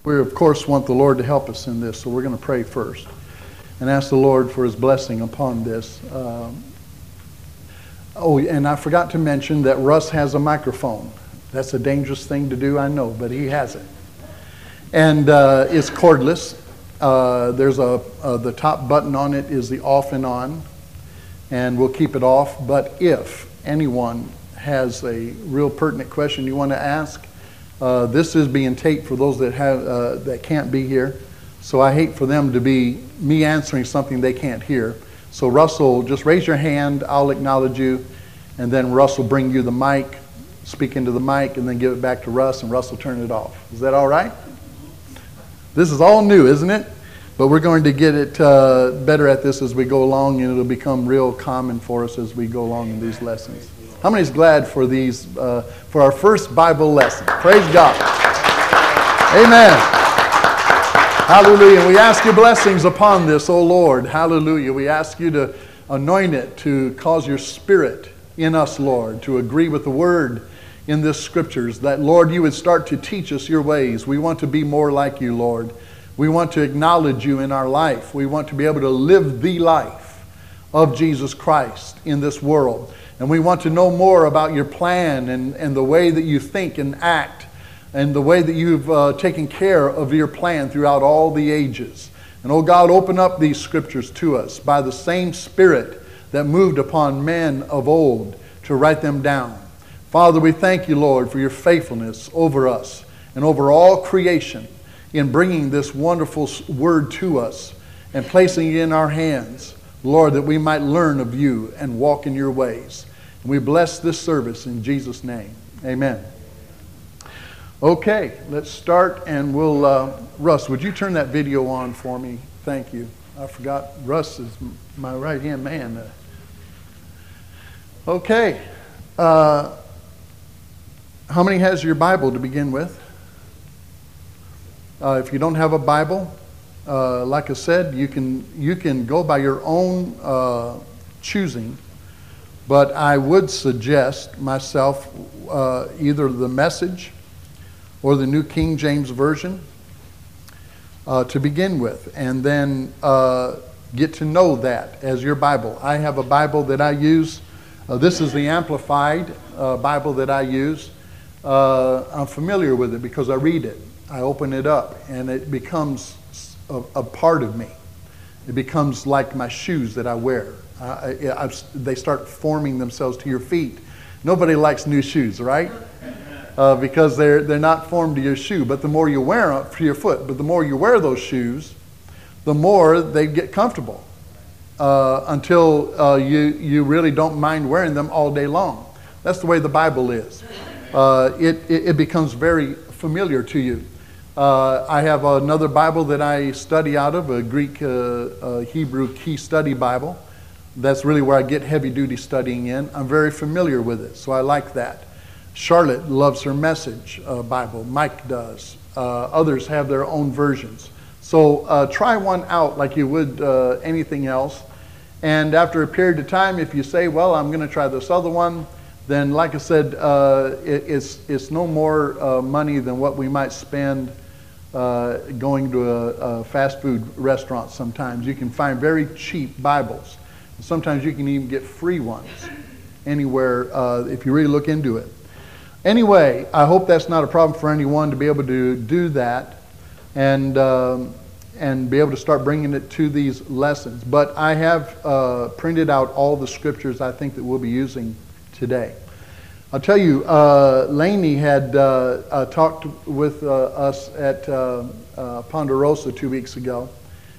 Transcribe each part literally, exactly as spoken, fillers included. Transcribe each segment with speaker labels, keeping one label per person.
Speaker 1: We, of course, want the Lord to help us in this, so we're going to pray first and ask the Lord for his blessing upon this. Um, oh, and I forgot to mention that Russ has a microphone. That's a dangerous thing to do, I know, but he has it. And uh, it's cordless. Uh, there's a uh, the top button on it is the off and on, and we'll keep it off. But if anyone has a real pertinent question you want to ask, uh, this is being taped for those that have uh, that can't be here. So I hate for them to be me answering something they can't hear. So Russell, just raise your hand. I'll acknowledge you, and then Russ will bring you the mic, speak into the mic, and then give it back to Russ, and Russ will turn it off. Is that all right? This is all new, isn't it? But we're going to get it uh, better at this as we go along, and it'll become real common for us as we go along in these lessons. How many is glad for these, uh, for our first Bible lesson? Praise God. Amen. Hallelujah. We ask your blessings upon this, O Lord. Hallelujah. We ask you to anoint it, to cause your spirit in us, Lord, to agree with the word in this scriptures, that, Lord, you would start to teach us your ways. We want to be more like you, Lord. We want to acknowledge you in our life. We want to be able to live the life of Jesus Christ in this world. And we want to know more about your plan and, and the way that you think and act and the way that you've uh, taken care of your plan throughout all the ages. And, oh God, open up these scriptures to us by the same Spirit that moved upon men of old to write them down. Father, we thank you, Lord, for your faithfulness over us and over all creation in bringing this wonderful word to us and placing it in our hands, Lord, that we might learn of you and walk in your ways. And we bless this service in Jesus' name. Amen. Okay, let's start, and we'll, uh, Russ, would you turn that video on for me? Thank you. I forgot Russ is my right-hand man. Okay. Uh, How many has your Bible to begin with? Uh, if you don't have a Bible, uh, like I said, you can you can go by your own uh, choosing, but I would suggest myself uh, either the Message or the New King James Version uh, to begin with, and then uh, get to know that as your Bible. I have a Bible that I use. Uh, this is the Amplified uh, Bible that I use. Uh, I'm familiar with it because I read it. I open it up and it becomes a, a part of me. It becomes like my shoes that I wear. Uh, I, I've, they start forming themselves to your feet. Nobody likes new shoes, right? Uh, because they're, they're not formed to your shoe. But the more you wear them for your foot, but the more you wear those shoes, the more they get comfortable uh, until uh, you, you really don't mind wearing them all day long. That's the way the Bible is. Uh, it, it, it becomes very familiar to you. Uh, I have another Bible that I study out of, a Greek uh, uh, Hebrew Key Study Bible. That's really where I get heavy duty studying in. I'm very familiar with it, so I like that. Charlotte loves her Message uh, Bible. Mike does. Uh, others have their own versions. So uh, try one out like you would uh, anything else. And after a period of time, if you say, well, I'm going to try this other one, then, like I said, uh, it, it's, it's no more uh, money than what we might spend uh, going to a, a fast food restaurant sometimes. You can find very cheap Bibles. Sometimes you can even get free ones anywhere uh, if you really look into it. Anyway, I hope that's not a problem for anyone to be able to do that and, um, and be able to start bringing it to these lessons. But I have uh, printed out all the scriptures I think that we'll be using today. I'll tell you, uh, Laney had uh, uh, talked with uh, us at uh, uh, Ponderosa two weeks ago,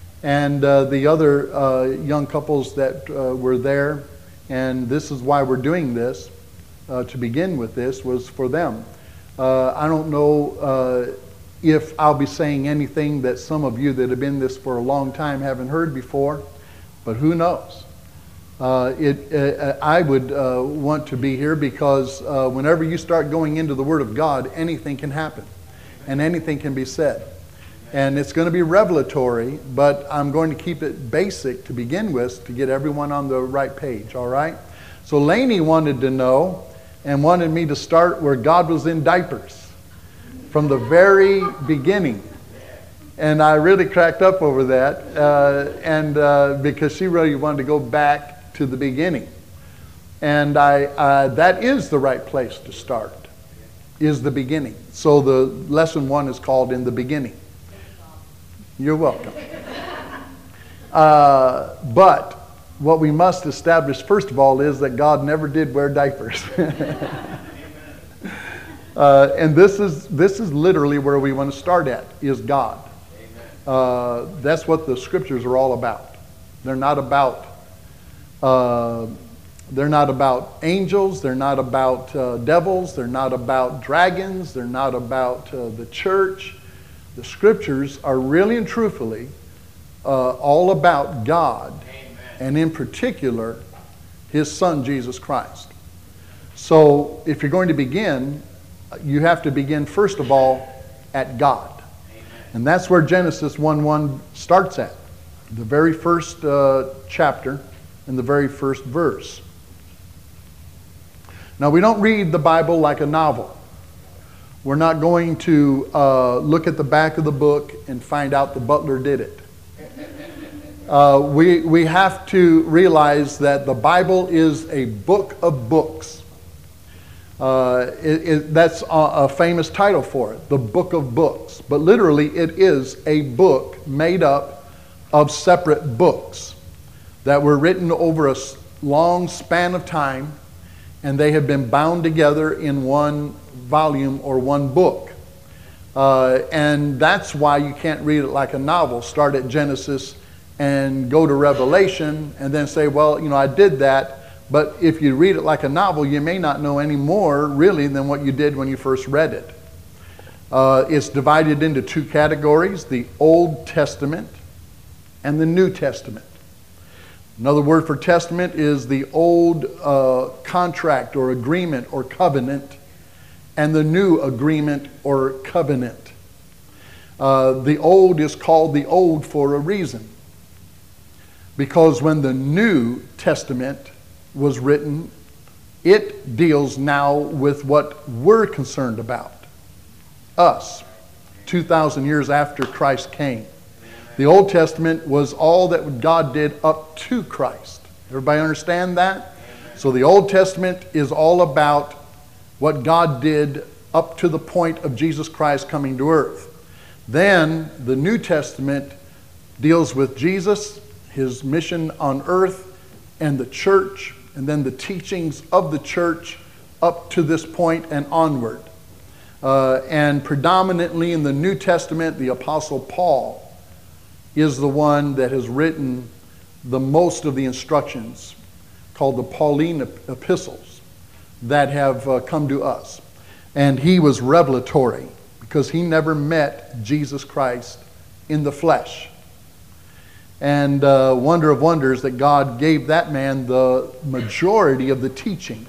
Speaker 1: and uh, the other uh, young couples that uh, were there, and this is why we're doing this, uh, to begin with this, was for them. Uh, I don't know uh, if I'll be saying anything that some of you that have been in this for a long time haven't heard before, but who knows? Uh, it, uh, I would uh, want to be here because uh, whenever you start going into the Word of God, anything can happen and anything can be said. And it's going to be revelatory, but I'm going to keep it basic to begin with to get everyone on the right page, all right? So Laney wanted to know and wanted me to start where God was in diapers from the very beginning. And I really cracked up over that, uh, and uh, because she really wanted to go back to the beginning. And I, uh, that is the right place to start, is the beginning. So the lesson one is called In the Beginning. You're welcome. Uh, but what we must establish, first of all, is that God never did wear diapers. uh, and this is, this is literally where we want to start at, is God. Uh, that's what the scriptures are all about. They're not about uh, they're not about angels. They're not about uh, devils. They're not about dragons. They're not about uh, the church. The scriptures are really and truthfully uh, all about God, Amen. And in particular, His Son, Jesus Christ. So if you're going to begin, you have to begin, first of all, at God. And that's where Genesis one one starts at. The very first uh, chapter and the very first verse. Now, we don't read the Bible like a novel. We're not going to uh, look at the back of the book and find out the butler did it. Uh, we, we have to realize that the Bible is a book of books. Uh, it, it, that's a, a famous title for it, the Book of Books. But literally, it is a book made up of separate books that were written over a long span of time, and they have been bound together in one volume or one book. Uh, and that's why you can't read it like a novel. Start at Genesis and go to Revelation, and then say, well, you know, I did that. But if you read it like a novel, you may not know any more, really, than what you did when you first read it. Uh, it's divided into two categories, the Old Testament and the New Testament. Another word for testament is the old uh, contract or agreement or covenant, and the new agreement or covenant. Uh, the old is called the old for a reason. Because when the New Testament was written, it deals now with what we're concerned about. Us, two thousand years after Christ came. The Old Testament was all that God did up to Christ. Everybody understand that? So the Old Testament is all about what God did up to the point of Jesus Christ coming to earth. Then the New Testament deals with Jesus, His mission on earth, and the church, and then the teachings of the church up to this point and onward. Uh, and predominantly in the New Testament, the Apostle Paul is the one that has written the most of the instructions, called the Pauline epistles, that have uh, come to us. And he was revelatory because he never met Jesus Christ in the flesh. And uh, wonder of wonders that God gave that man the majority of the teaching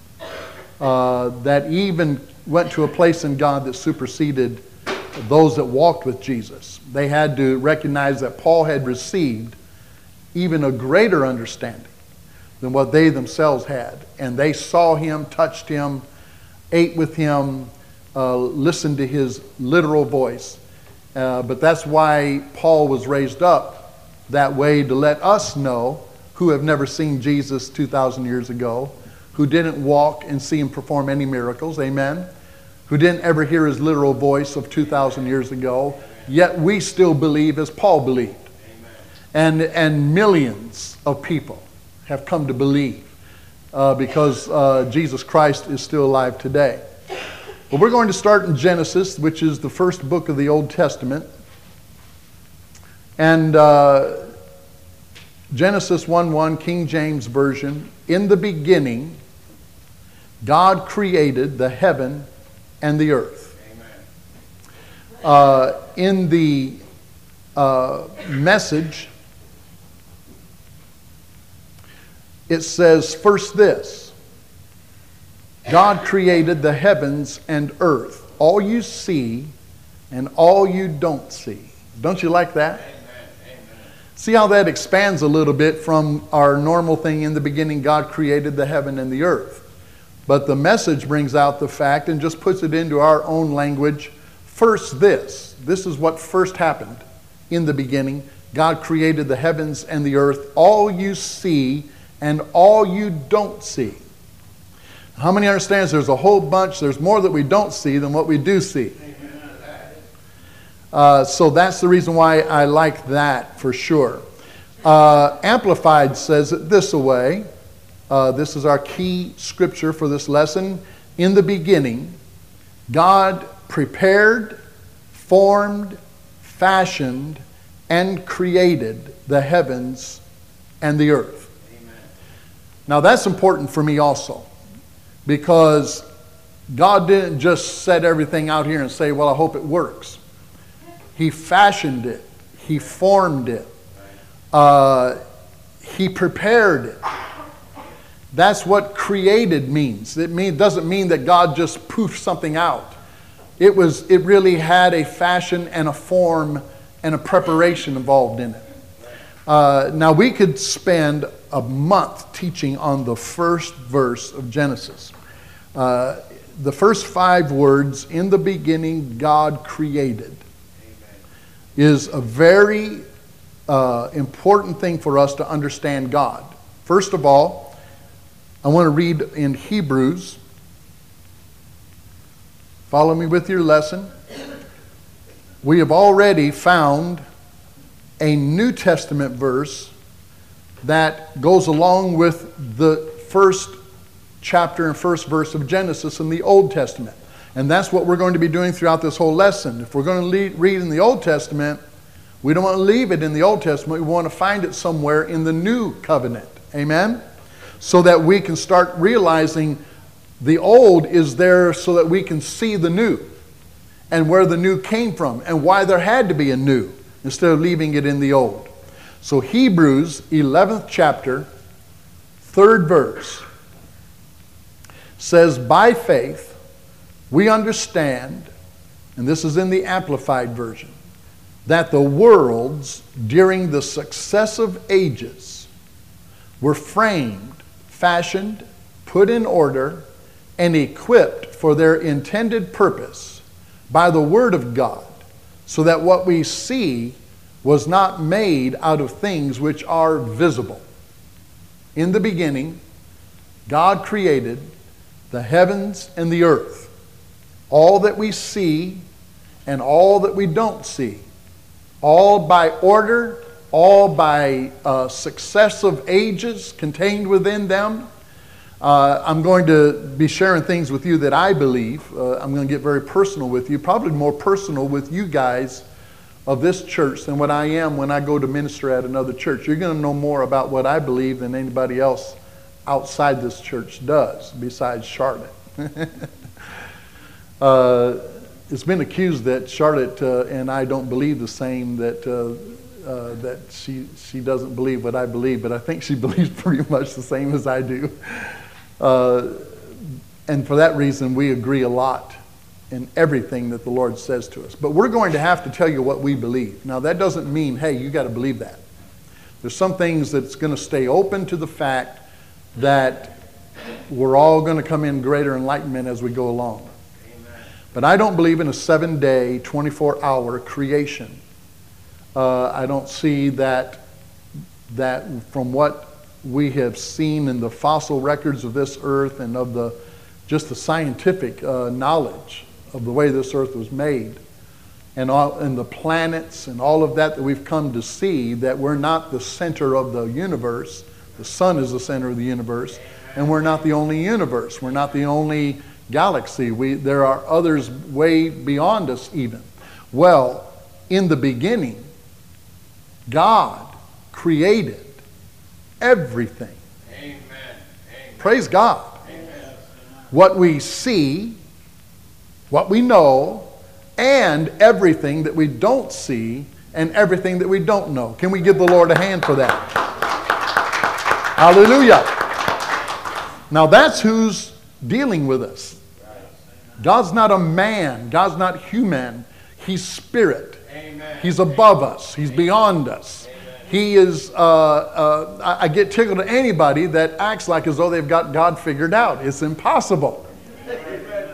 Speaker 1: uh, that even went to a place in God that superseded those that walked with Jesus. They had to recognize that Paul had received even a greater understanding than what they themselves had. And they saw him, touched him, ate with him, uh, listened to his literal voice. Uh, but that's why Paul was raised up that way, to let us know, who have never seen Jesus two thousand years ago, who didn't walk and see him perform any miracles, amen, who didn't ever hear his literal voice of two thousand years ago, yet we still believe as Paul believed. And, and millions of people have come to believe uh, because uh, Jesus Christ is still alive today. But we're going to start in Genesis, which is the first book of the Old Testament. And uh, Genesis one one, King James Version, in the beginning, God created the heaven and the earth. Amen. Uh, in the uh, Message, it says first this: God created the heavens and earth, all you see and all you don't see. Don't you like that? Amen. Amen. See how that expands a little bit from our normal thing, in the beginning God created the heaven and the earth. But the Message brings out the fact and just puts it into our own language. First this. This is what first happened. in the beginning, God created the heavens and the earth, all you see and all you don't see. How many understands there's a whole bunch, there's more that we don't see than what we do see. Uh, so that's the reason why I like that for sure. Uh, Amplified says it this way. Uh, this is our key scripture for this lesson. In the beginning, God prepared, formed, fashioned, and created the heavens and the earth. Amen. Now that's important for me also, because God didn't just set everything out here and say, well, I hope it works. He fashioned it. He formed it. Uh, he prepared it. That's what created means. It mean, doesn't mean that God just poofed something out. It was, it really had a fashion and a form and a preparation involved in it. Uh, now we could spend a month teaching on the first verse of Genesis. Uh, the first five words, in the beginning God created, is a very uh, important thing for us to understand God. First of all, I want to read in Hebrews. Follow me with your lesson. We have already found a New Testament verse that goes along with the first chapter and first verse of Genesis in the Old Testament. And that's what we're going to be doing throughout this whole lesson. If we're going to lead, read in the Old Testament, we don't want to leave it in the Old Testament. We want to find it somewhere in the New Covenant. Amen? So that we can start realizing the old is there so that we can see the new and where the new came from and why there had to be a new instead of leaving it in the old. So Hebrews eleventh chapter, third verse says, by faith we understand, and this is in the Amplified Version, that the worlds during the successive ages were framed, fashioned, put in order, and equipped for their intended purpose by the Word of God, so that what we see was not made out of things which are visible. In the beginning, God created the heavens and the earth. All that we see and all that we don't see. All by order, all by uh, successive ages contained within them. Uh, I'm going to be sharing things with you that I believe. Uh, I'm going to get very personal with you, probably more personal with you guys of this church than what I am when I go to minister at another church. You're going to know more about what I believe than anybody else outside this church does, besides Charlotte. uh, it's been accused that Charlotte uh, and I don't believe the same, that uh, uh, that she, she doesn't believe what I believe, but I think she believes pretty much the same as I do. Uh, and for that reason, we agree a lot in everything that the Lord says to us. But we're going to have to tell you what we believe. Now, that doesn't mean, hey, you got to believe that. There's some things that's going to stay open to the fact that we're all going to come in greater enlightenment as we go along. Amen. But I don't believe in a seven-day, twenty-four hour creation. Uh, I don't see that, that from what we have seen in the fossil records of this earth and of the just the scientific uh, knowledge of the way this earth was made, and all and the planets and all of that that we've come to see, that we're not the center of the universe. The sun is the center of the universe, and we're not the only universe. We're not the only galaxy. We there are others way beyond us even. Well, in the beginning, God created everything. Amen. Amen. Praise God. Amen. What we see, what we know, and everything that we don't see, and everything that we don't know. Can we give the Lord a hand for that? Hallelujah. Now that's who's dealing with us. God's not a man. God's not human. He's spirit. Amen. He's above us. He's beyond us. Amen. He is, uh, uh, I, I get tickled at anybody that acts like as though they've got God figured out. It's impossible. Amen.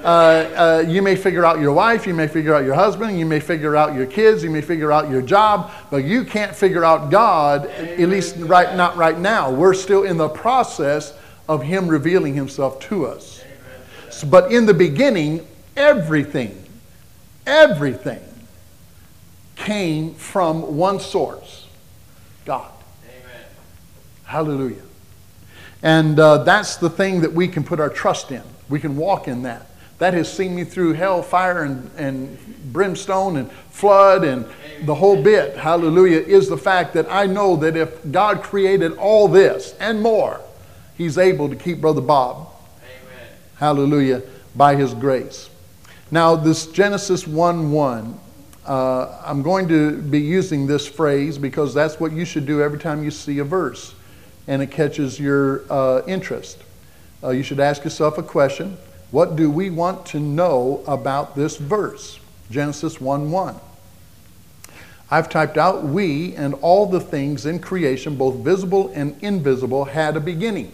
Speaker 1: uh, you may figure out your wife, you may figure out your husband, you may figure out your kids, you may figure out your job, but you can't figure out God, at least right, not right now. We're still in the process of Him revealing Himself to us. So, but in the beginning, everything, everything came from one source, God. Amen. Hallelujah. And uh, that's the thing that we can put our trust in. We can walk in that. That has seen me through hell, fire, and, and brimstone, and flood, and the whole bit. Hallelujah, is the fact that I know that if God created all this and more, He's able to keep Brother Bob. Amen. Hallelujah, by His grace. Now, this Genesis one one, uh, I'm going to be using this phrase because that's what you should do every time you see a verse and it catches your uh, interest. Uh, you should ask yourself a question. What do we want to know about this verse? Genesis one one. I've typed out, we and all the things in creation, both visible and invisible, had a beginning.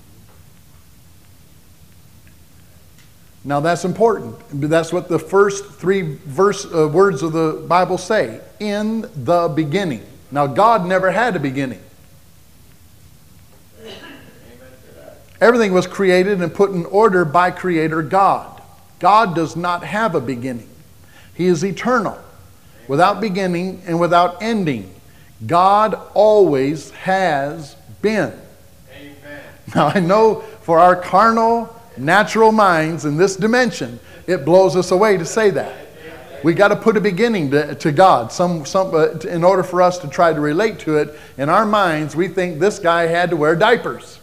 Speaker 1: Now that's important. That's what the first three verse, uh, words of the Bible say. In the beginning. Now God never had a beginning. Everything was created and put in order by Creator God. God does not have a beginning. He is eternal, without beginning and without ending. God always has been. Amen. Now I know for our carnal, natural minds in this dimension, it blows us away to say that. We got to put a beginning to, to God. Some, some, uh, in order for us to try to relate to it, in our minds we think this guy had to wear diapers.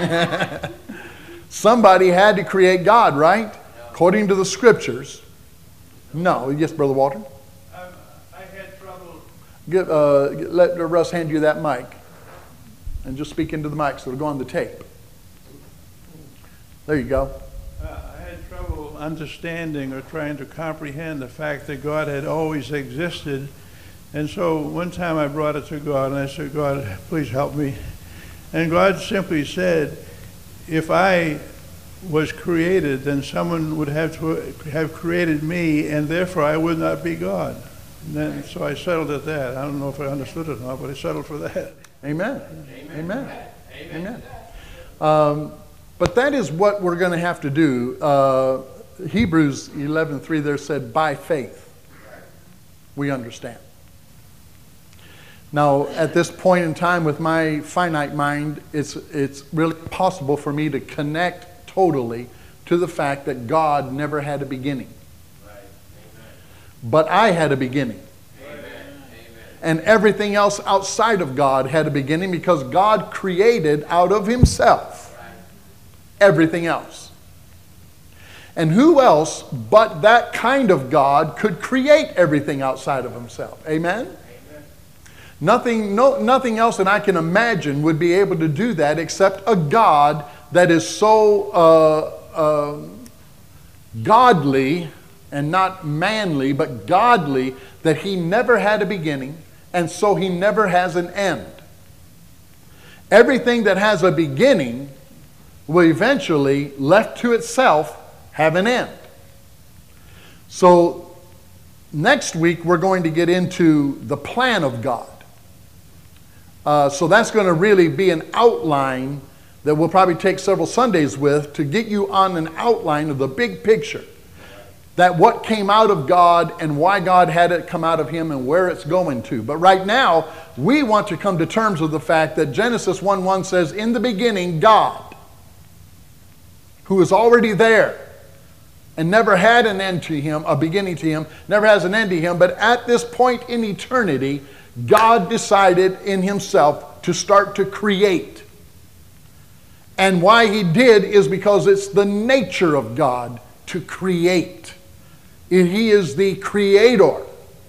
Speaker 1: Somebody had to create God, right? According to the scriptures. No. Yes, Brother Walter?
Speaker 2: Um, I had trouble.
Speaker 1: Get, uh, let Russ hand you that mic. And just speak into the mic so it'll go on the tape. There you go.
Speaker 2: Uh, I had trouble understanding or trying to comprehend the fact that God had always existed. And so one time I brought it to God and I said, God, please help me. And God simply said, if I was created, then someone would have to have created me, and therefore I would not be God. And then, so I settled at that. I don't know if I understood it or not, but I settled for that.
Speaker 1: Amen. Amen. Amen. Amen. Um, but that is what we're going to have to do. Uh, Hebrews eleven three there said, by faith we understand. Now, at this point in time with my finite mind, it's, it's really possible for me to connect totally to the fact that God never had a beginning. Right. But I had a beginning. Amen. And everything else outside of God had a beginning because God created out of Himself everything else. And who else but that kind of God could create everything outside of Himself? Amen? Nothing, no, nothing else that I can imagine would be able to do that except a God that is so uh, uh, godly and not manly, but godly, that He never had a beginning, and so He never has an end. Everything that has a beginning will eventually, left to itself, have an end. So next week we're going to get into the plan of God. Uh, so that's going to really be an outline that we'll probably take several Sundays with to get you on an outline of the big picture. That what came out of God and why God had it come out of Him and where it's going to. But right now, we want to come to terms with the fact that Genesis one one says, in the beginning, God, who is already there and never had an end to Him, a beginning to Him, never has an end to Him, but at this point in eternity, God decided in Himself to start to create. And why He did is because it's the nature of God to create. He is the creator.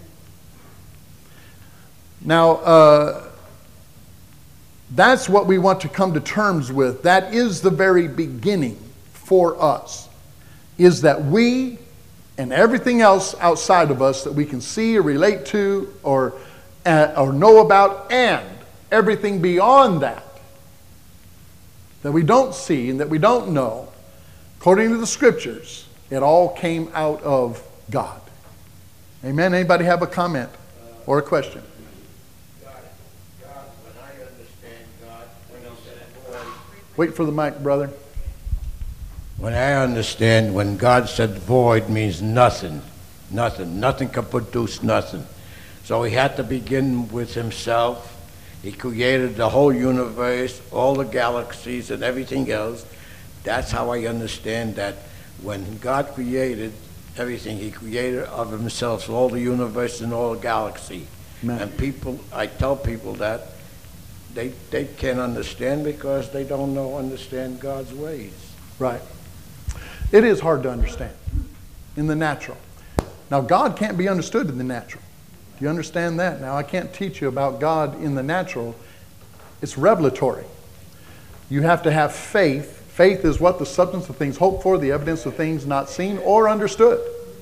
Speaker 1: Now, uh, that's what we want to come to terms with. That is the very beginning for us. Is that we and everything else outside of us that we can see or relate to or Uh, or know about, and everything beyond that that we don't see and that we don't know, according to the scriptures, It all came out of God. Amen. Anybody have a comment or a question?
Speaker 3: God, God, when I understand God, when he said void.
Speaker 1: Wait for the mic, brother.
Speaker 3: When I understand when God said void means nothing, nothing, nothing can produce nothing. So he had to begin with himself. He created the whole universe, all the galaxies and everything else. That's how I understand that when God created everything, he created of himself all the universe and all the galaxy.
Speaker 1: Amen.
Speaker 3: And people, I tell people that they they can't understand because they don't know understand God's ways.
Speaker 1: Right. It is hard to understand in the natural. Now, God can't be understood in the natural. Do you understand that? Now, I can't teach you about God in the natural. It's revelatory. You have to have faith. Faith is what? The substance of things hoped for, the evidence of things not seen or understood.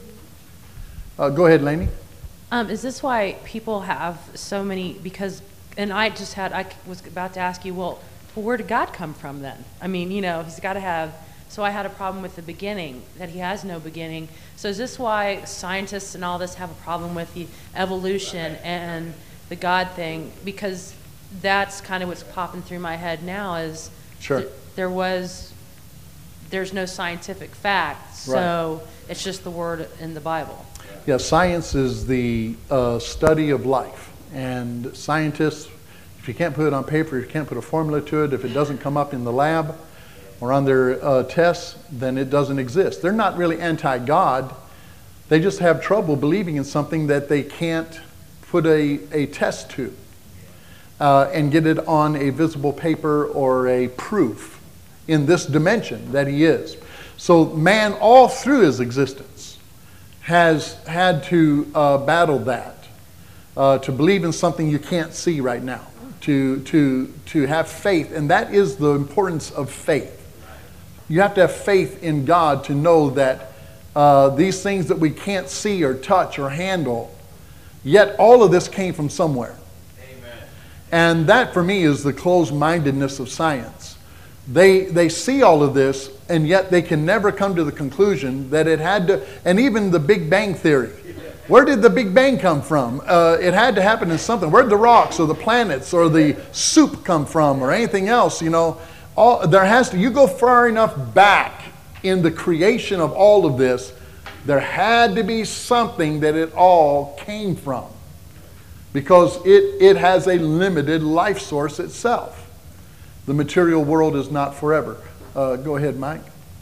Speaker 1: Uh, go ahead, Lainey.
Speaker 4: Um, is this why people have so many, because, and I just had, I was about to ask you, well, well where did God come from then? I mean, you know, he's got to have, so I had a problem with the beginning, that he has no beginning. So is this why scientists and all this have a problem with the evolution and the God thing? Because that's kind of what's popping through my head now is
Speaker 1: Sure.
Speaker 4: th- there was, there's no scientific fact, so
Speaker 1: Right.
Speaker 4: it's just the word in the Bible.
Speaker 1: Yeah, science is the uh, study of life. And scientists, if you can't put it on paper, you can't put a formula to it, if it doesn't come up in the lab or on their uh, tests, then it doesn't exist. They're not really anti-God. They just have trouble believing in something that they can't put a, a test to uh, and get it on a visible paper or a proof in this dimension that he is. So man, all through his existence, has had to uh, battle that, uh, to believe in something you can't see right now, to, to, to have faith, and that is the importance of faith. You have to have faith in God to know that uh, these things that we can't see or touch or handle, yet all of this came from somewhere.
Speaker 3: Amen.
Speaker 1: And that for me is the closed-mindedness of science. They, they see all of this, and yet they can never come to the conclusion that it had to, and even the Big Bang Theory. Where did the Big Bang come from? Uh, it had to happen in something. Where did the rocks or the planets or the soup come from or anything else? You know, all, there has to, you go far enough back in the creation of all of this, there had to be something that it all came from. Because it, it has a limited life source itself. The material world is not forever. Uh, go ahead, Mike.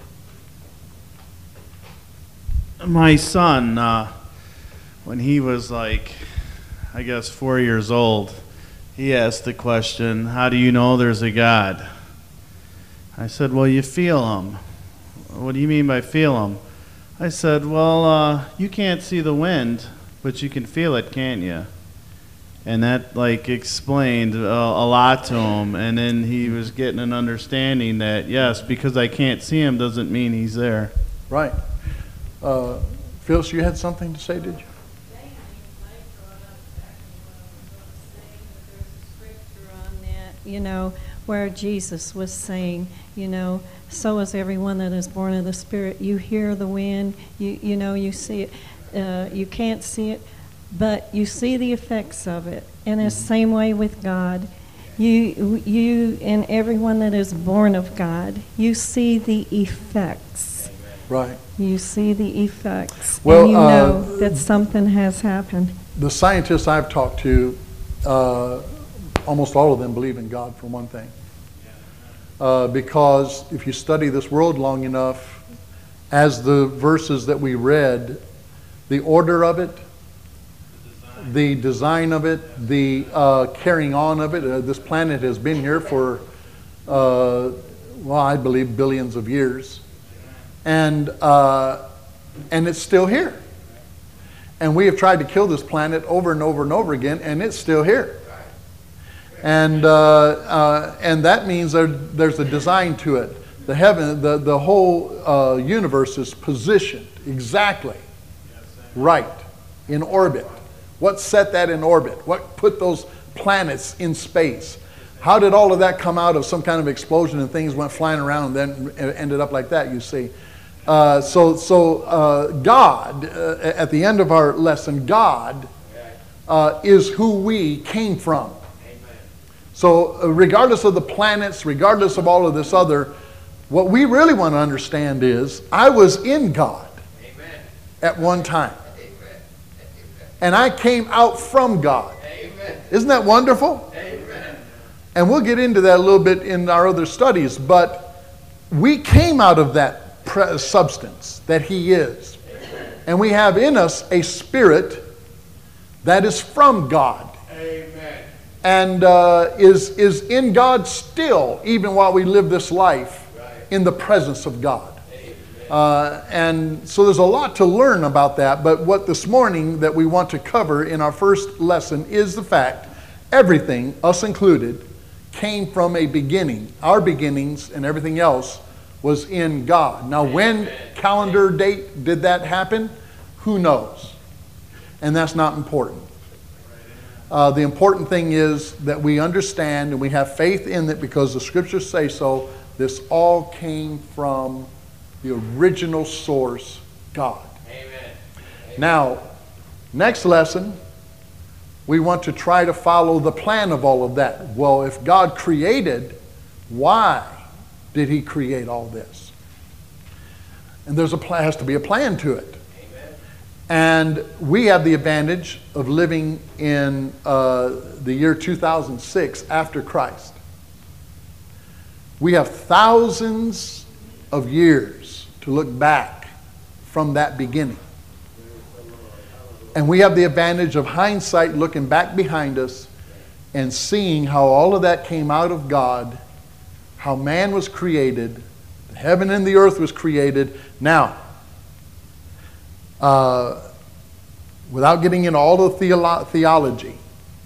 Speaker 5: My son, uh, when he was like, I guess, four years old, he asked the question, how do you know there's a God? I said, well, you feel him. What do you mean by feel him? I said, well, uh, you can't see the wind, but you can feel it, can't you? And that, like, explained uh, a lot to him. And then he was getting an understanding that, yes, because I can't see him doesn't mean he's there.
Speaker 1: Right. Uh, Phyllis, you had something to say, did you?
Speaker 6: You know, where Jesus was saying, you know, so is everyone that is born of the Spirit. You hear the wind, you you know, you see it, uh, you can't see it, but you see the effects of it. And it's the same way with God. You, you and everyone that is born of God, you see the effects.
Speaker 1: Right.
Speaker 6: You see the effects.
Speaker 1: Well,
Speaker 6: and you
Speaker 1: uh,
Speaker 6: know that something has happened.
Speaker 1: The scientists I've talked to, uh, almost all of them believe in God, for one thing. Uh, because if you study this world long enough, as the verses that we read, the order of it, the design of it, the uh, carrying on of it. Uh, this planet has been here for, uh, well, I believe billions of years. And, uh, and it's still here. And we have tried to kill this planet over and over and over again, and it's still here. And, uh, uh, and that means there, there's a design to it. The heaven, the, the whole uh, universe is positioned exactly right in orbit. What set that in orbit? What put those planets in space? How did all of that come out of some kind of explosion and things went flying around and then ended up like that, you see? Uh, so so uh, God, uh, at the end of our lesson, God uh, is who we came from. So uh, regardless of the planets, regardless of all of this other, what we really want to understand is, I was in God Amen. At one time. Amen. And I came out from God. Amen. Isn't that wonderful? Amen. And we'll get into that a little bit in our other studies, but we came out of that pre- substance that He is. Amen. And we have in us a spirit that is from God. Amen. And uh, is, is in God still, even while we live this life in the presence of God. Uh, and so there's a lot to learn about that, but what this morning that we want to cover in our first lesson is the fact everything, us included, came from a beginning. Our beginnings and everything else was in God. Now when calendar date did that happen? Who knows? And that's not important. Uh, the important thing is that we understand and we have faith in it because the scriptures say so. This all came from the original source, God. Amen. Amen. Now, next lesson, we want to try to follow the plan of all of that. Well, if God created, why did He create all this? And there's a plan, has to be a plan to it. And we have the advantage of living in uh, the year two thousand six after Christ. We have thousands of years to look back from that beginning. And we have the advantage of hindsight, looking back behind us and seeing how all of that came out of God, how man was created, the heaven and the earth was created. Now, Uh, without getting into all the theolo- theology,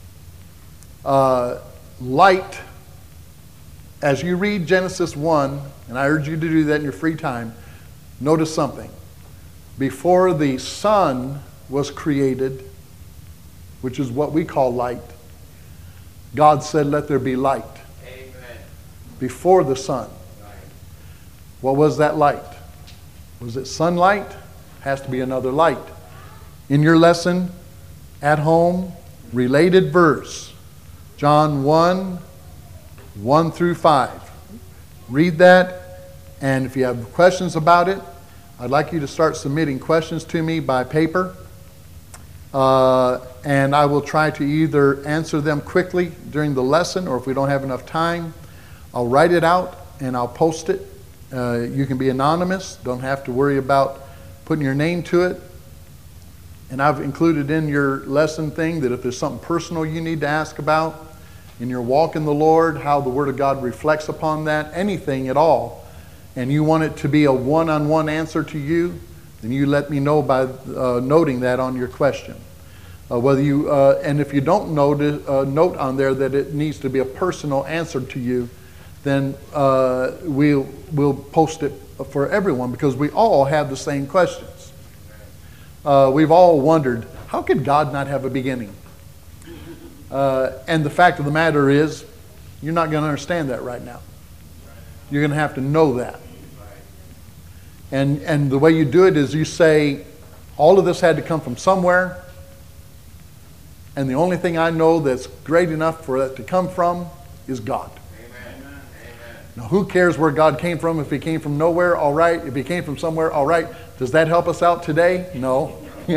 Speaker 1: uh, light, as you read Genesis one, and I urge you to do that in your free time, notice something. Before the sun was created, which is what we call light, God said, let there be light. Amen. Before the sun. Right. What was that light? Was it sunlight? Has to be another light. In your lesson at home, related verse, John one, one through five. Read that, and if you have questions about it, I'd like you to start submitting questions to me by paper, uh, and I will try to either answer them quickly during the lesson, or if we don't have enough time, I'll write it out and I'll post it. Uh, you can be anonymous, don't have to worry about putting your name to it. And I've included in your lesson thing that if there's something personal you need to ask about in your walk in the Lord, how the Word of God reflects upon that, anything at all, and you want it to be a one-on-one answer to you, then you let me know by uh, noting that on your question. Uh, whether you uh, and if you don't note, uh, note on there that it needs to be a personal answer to you, then uh, we'll, we'll post it for everyone because we all have the same questions. Uh, we've all wondered, how could God not have a beginning? Uh, and the fact of the matter is, you're not going to understand that right now. You're going to have to know that. And, and the way you do it is you say, all of this had to come from somewhere, and the only thing I know that's great enough for it to come from is God. Now, who cares where God came from? If He came from nowhere, all right. If He came from somewhere, all right. Does that help us out today? No.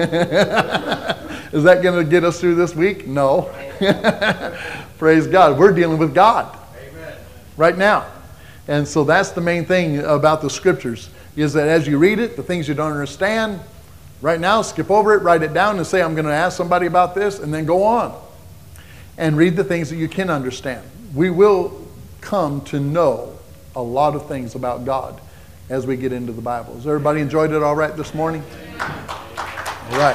Speaker 1: Is that going to get us through this week? No. Praise God. We're dealing with God. Amen. Right now. And so that's the main thing about the scriptures, is that as you read it, the things you don't understand, right now, skip over it, write it down, and say, I'm going to ask somebody about this, and then go on. And read the things that you can understand. We will come to know a lot of things about God as we get into the Bible. Has everybody enjoyed it all right this morning? All right.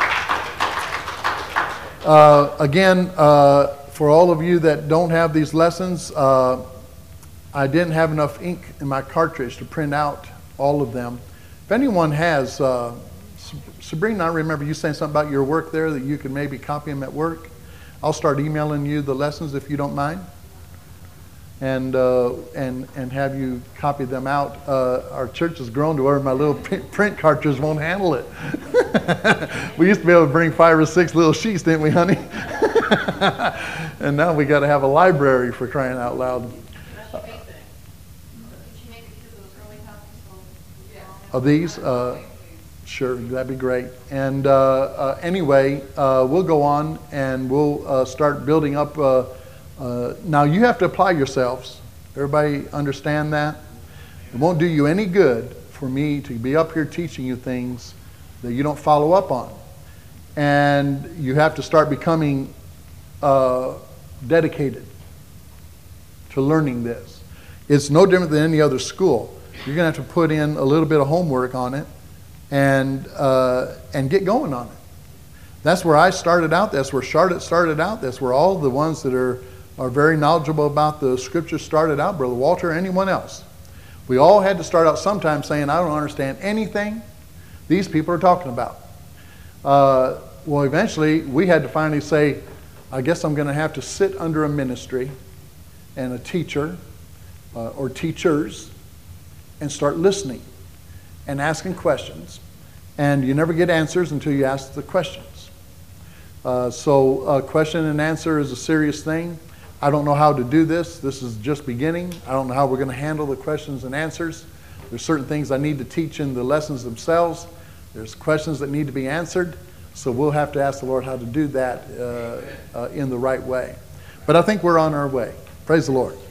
Speaker 1: Uh, again, uh, for all of you that don't have these lessons, uh, I didn't have enough ink in my cartridge to print out all of them. If anyone has, uh, Sabrina, I remember you saying something about your work there that you could maybe copy them at work. I'll start emailing you the lessons if you don't mind. and uh, and and have you copy them out. Uh, our church has grown to where my little print print cartridge won't handle it. We used to be able to bring five or six little sheets, didn't we, honey? And now we got to have a library, for crying out loud. Of these, uh, sure, that'd be great. And uh, uh, anyway, uh, we'll go on and we'll uh, start building up. Uh, uh, now you have to apply yourselves. Everybody understand that? It won't do you any good for me to be up here teaching you things that you don't follow up on. And you have to start becoming uh, dedicated to learning this. It's no different than any other school. You're going to have to put in a little bit of homework on it and uh, and get going on it. That's where I started out. That's where Charlotte started out. That's where all the ones that are, are very knowledgeable about the scripture started out, Brother Walter, or anyone else. We all had to start out sometime saying, I don't understand anything these people are talking about. Uh, well, eventually, we had to finally say, I guess I'm going to have to sit under a ministry and a teacher uh, or teachers and start listening and asking questions. And you never get answers until you ask the questions. Uh, so uh, question and answer is a serious thing. I don't know how to do this. This is just beginning. I don't know how we're going to handle the questions and answers. There's certain things I need to teach in the lessons themselves. There's questions that need to be answered. So we'll have to ask the Lord how to do that uh, uh, in the right way. But I think we're on our way. Praise the Lord.